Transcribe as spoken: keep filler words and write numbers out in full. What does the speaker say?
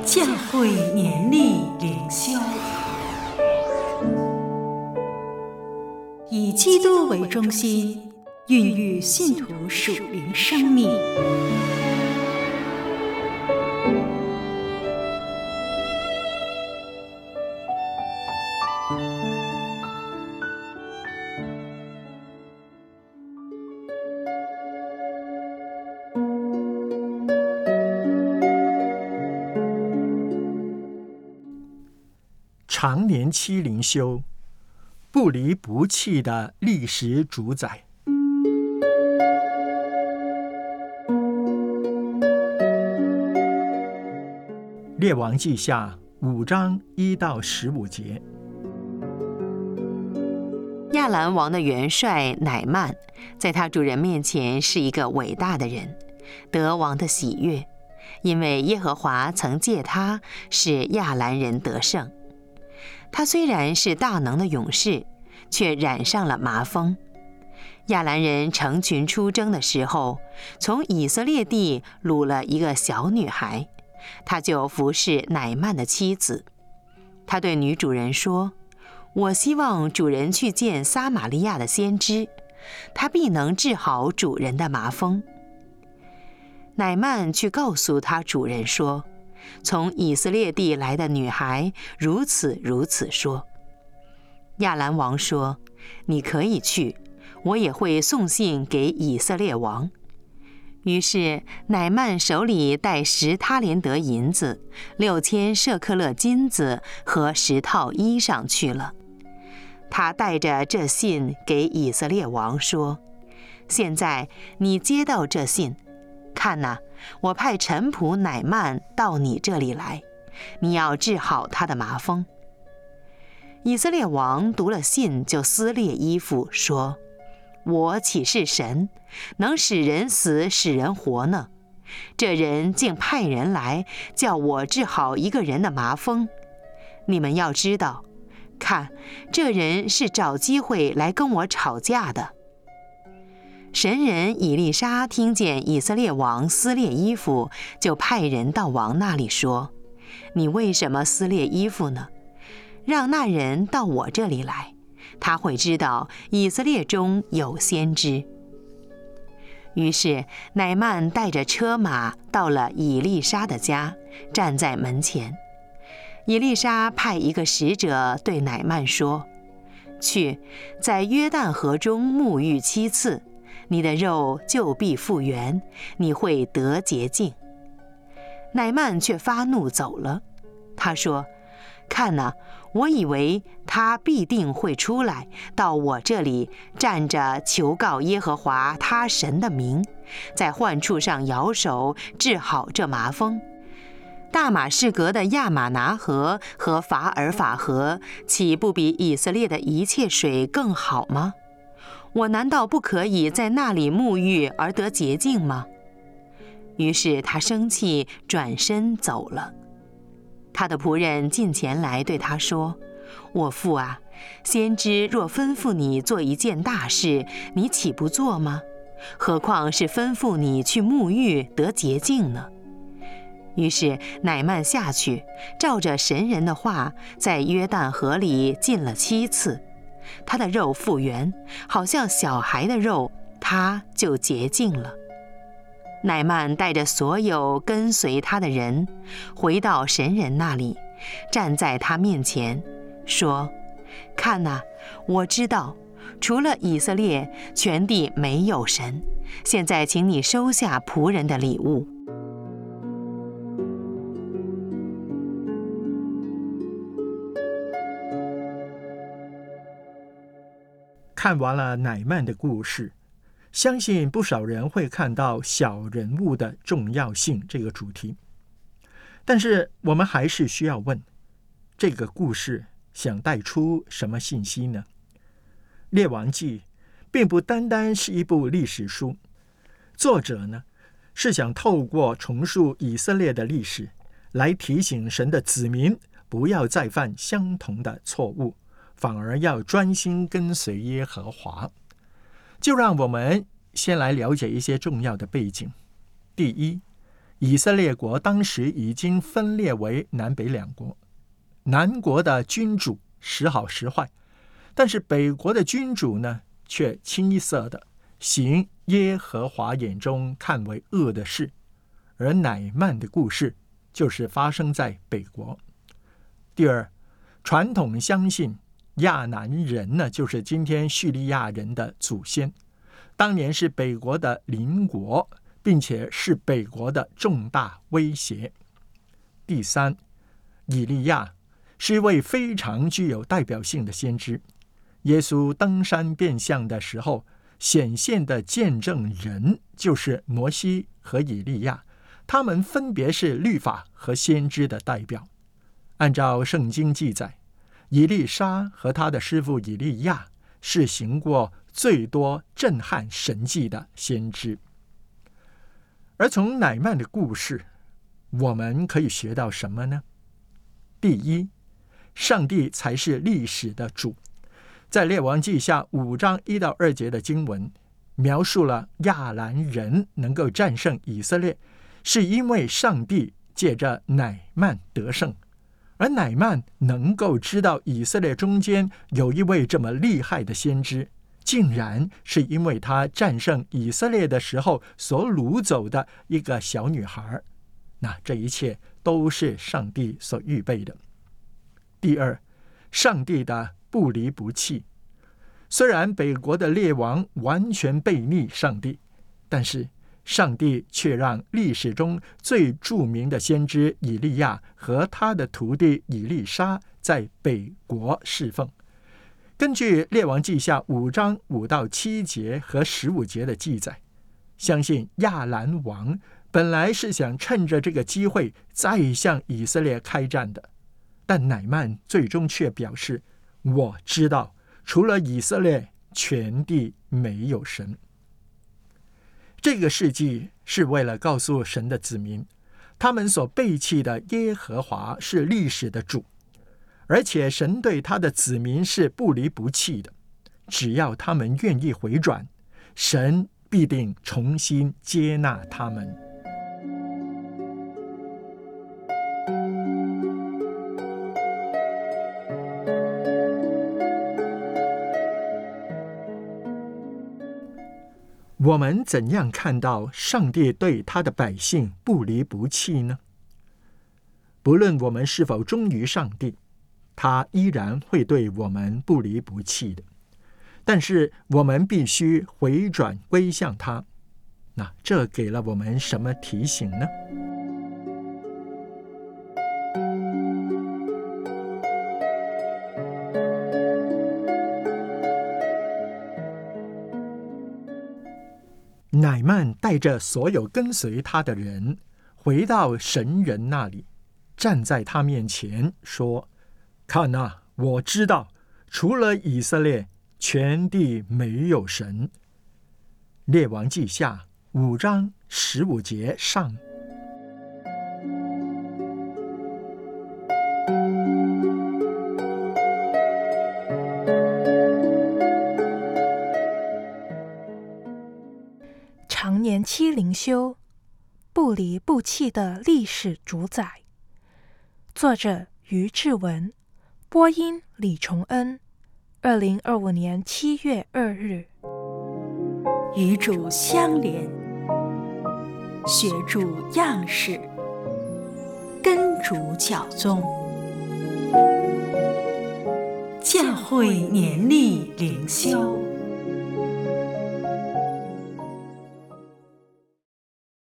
教会年历灵修，以基督为中心，孕育信徒属灵生命。 常年期灵修，不离不弃的历史主宰。列王记下五章一到十五节。 亚兰王的元帅乃曼，在他主人面前是一个伟大的人，得王的喜悦，因为耶和华曾借他使亚兰人得胜。他虽然是大能的勇士，却染上了麻风。亚兰人成群出征的时候，从以色列地掳了一个小女孩，他就服侍乃曼的妻子。他对女主人说：我希望主人去见撒玛利亚的先知，他必能治好主人的麻风。乃曼去告诉他主人说，从以色列地来的女孩如此如此说。亚兰王说：你可以去，我也会送信给以色列王。于是乃曼手里带十他连得银子、六千舍克勒金子和十套衣裳去了。他带着这信给以色列王说：现在你接到这信，看哪，我派臣仆乃曼到你这里来，你要治好他的麻风。以色列王读了信，就撕裂衣服，说：我岂是神，能使人死使人活呢？这人竟派人来叫我治好一个人的麻风。你们要知道，看，这人是找机会来跟我吵架的。神人以利沙听见以色列王撕裂衣服，就派人到王那里说：你为什么撕裂衣服呢？让那人到我这里来，他会知道以色列中有先知。于是乃曼带着车马到了以利沙的家，站在门前。以利沙派一个使者对乃曼说：去，在约旦河中沐浴七次，你的肉就必复原，你会得洁净。乃曼却发怒走了。他说：看哪，我以为他必定会出来，到我这里站着求告耶和华他神的名，在患处上摇手，治好这麻风。大马士革的亚玛拿河和法尔法河，岂不比以色列的一切水更好吗？我难道不可以在那里沐浴而得洁净吗？于是他生气，转身走了。他的仆人近前来对他说：我父啊，先知若吩咐你做一件大事，你岂不做吗？何况是吩咐你去沐浴得洁净呢？于是乃曼下去，照着神人的话，在约旦河里浸了七次，他的肉复原，好像小孩的肉，他就洁净了。乃曼带着所有跟随他的人回到神人那里，站在他面前说：看哪，我知道除了以色列，全地没有神。现在请你收下仆人的礼物。 看完了乃曼的故事，相信不少人会看到小人物的重要性这个主题。但是我们还是需要问，这个故事想带出什么信息呢？列王记并不单单是一部历史书，作者呢是想透过重述以色列的历史，来提醒神的子民不要再犯相同的错误，反而要专心跟随耶和华。就让我们先来了解一些重要的背景。第一， 以色列国当时已经分裂为南北两国，南国的君主时好时坏，但是北国的君主呢，却清一色的行耶和华眼中看为恶的事。而乃曼的故事就是发生在北国。第二，传统相信亚南人呢，就是今天叙利亚人的祖先，当年是北国的邻国，并且是北国的重大威胁。第三，以利亚是一位非常具有代表性的先知。耶稣登山变相的时候显现的见证人就是摩西和以利亚，他们分别是律法和先知的代表。按照圣经记载，以利沙和他的师父以利亚是行过最多震撼神迹的先知。而从乃曼的故事，我们可以学到什么呢？第一，上帝才是历史的主。在列王记下五章一到二节的经文，描述了亚兰人能够战胜以色列，是因为上帝借着乃曼得胜。而乃曼能够知道以色列中间有一位这么厉害的先知，竟然是因为他战胜以色列的时候所掳走的一个小女孩。那这一切都是上帝所预备的。第二，上帝的不离不弃。虽然北国的列王完全背逆上帝，但是上帝却让历史中最著名的先知以利亚和他的徒弟以利沙在北国侍奉。根据列王记下五章五到七节和十五节的记载，相信亚兰王本来是想趁着这个机会再向以色列开战的，但乃曼最终却表示，我知道除了以色列，全地没有神。这个事迹是为了告诉神的子民，他们所背弃的耶和华是历史的主，而且神对他的子民是不离不弃的，只要他们愿意回转，神必定重新接纳他们。我们怎样看到上帝对他的百姓不离不弃呢？不论我们是否忠于上帝，他依然会对我们不离不弃的。但是我们必须回转归向他。那这给了我们什么提醒呢？乃曼带着所有跟随他的人回到神人那里，站在他面前说，看啊，我知道除了以色列，全地没有神。列王记下五章十五节上。 常年期灵修，不离不弃的历史主宰。作者于志文，播音李崇恩。二零二五年七月二日。 与主相连，学主样式，跟主脚踪。教会年历灵修。